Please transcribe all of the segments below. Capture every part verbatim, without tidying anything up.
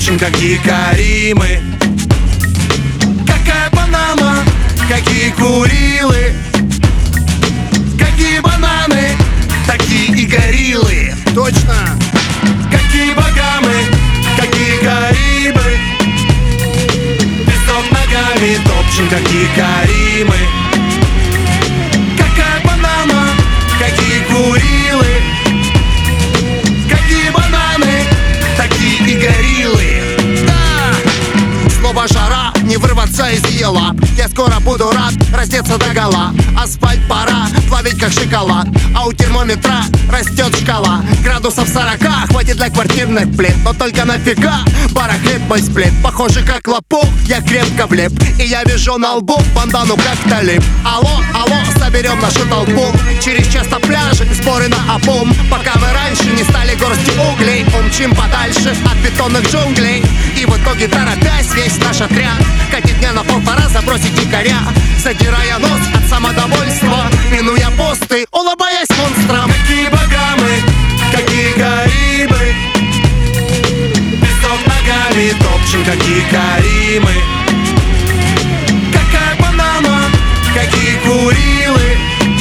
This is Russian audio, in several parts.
топчем, какие Каримы. Какая Панама, какие Курилы, какие бананы, такие и гориллы. Точно. Какие Багамы, какие Карибы, песок ногами топчем, какие Каримы. Какая Панама, какие Курилы, какие бананы, такие и гориллы. Да! Снова жара, не вырваться из ее лап. Я скоро буду рад раздеться догола, а спать пора, плавить как шоколад. А у термометра растет шкала градусов сорока, хватит для квартирных плит. Но только нафига барахлит мой сплит. Похоже как лопух, я крепко влип, и я вижу на лбу бандану как талиб. Алло, алло, соберем нашу толпу. Через час на пляже сборы на обум. Пока мы раньше не стали горстью углей, умчим подальше от бетонных джунглей. И в итоге торопясь весь наш отряд катит дня на полтора, забросить дикаря, задирая нос от самодовольства, минуя посты, улыбаясь монстрам. Какие Багамы, какие Карибы, песок ногами топчем, какие Каримы. Какая Панама, какие Курилы,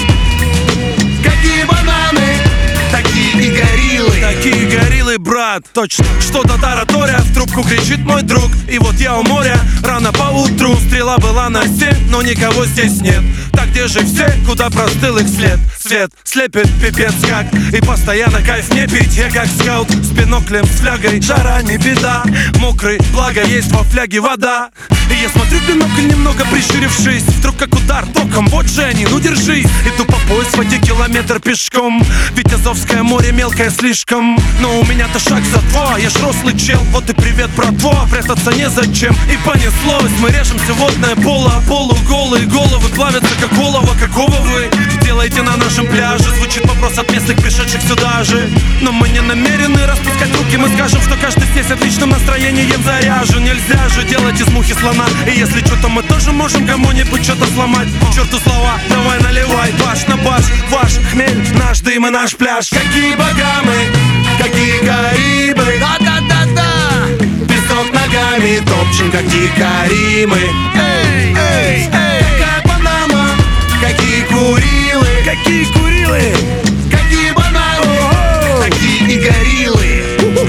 какие бананы, такие и гориллы. Такие гориллы, брат, точно. Что-то тараторя, в трубку кричит мой друг. И вот я у моря, рано поутру. Стрела была на семь, но никого здесь нет. Так где же все, куда простыл их след? Свет слепит пипец как, и постоянно кайф не пить. Я как скаут с биноклем, с флягой. Жара не беда, мокрый, благо есть во фляге вода. И я смотрю в бинокль, немного прищурившись. Вдруг как удар током, вот же они, ну держись. Иду по пояс в воде, километр пешком. Ведь Азовское море мелкое слишком, но у меня-то шаг за два. Я ж рослый чел, вот и привет, братва. Прятаться незачем, и понеслось. Мы режемся водное поло, полуголые головы плавятся как олово. Какого вы делаете на нашем пляже? Звучит вопрос от местных, пришедших сюда же. Но мы не намерены распускать руки. Мы скажем, что каждый здесь отличным настроением заряжен. Нельзя же делать из мухи слона. И если что-то мы тоже можем кому-нибудь что-то сломать. К черту слова, давай наливай. Баш на баш, ваш хмель, наш дым и наш пляж. Какие Багамы, какие Карибы, Да-да-да-да! песок ногами топчем, какие Каримы. Эй, эй, эй! Какая Панама, какие Курилы, Какие Курилы, какие бананы, такие и гориллы.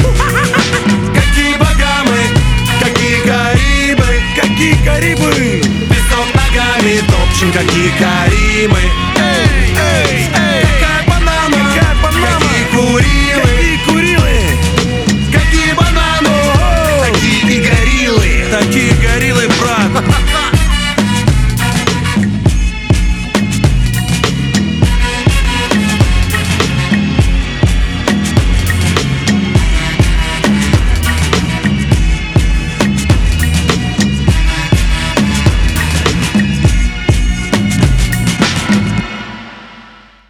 Какие Багамы, какие Карибы, какие Карибы, песок ногами топчем, какие Каримы.